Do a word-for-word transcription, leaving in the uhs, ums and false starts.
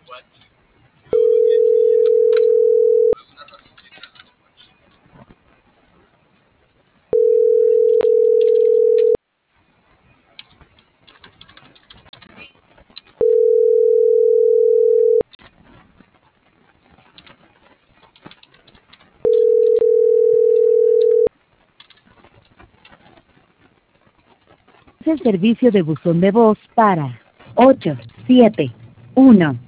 El servicio de buzón de voz para ocho siete uno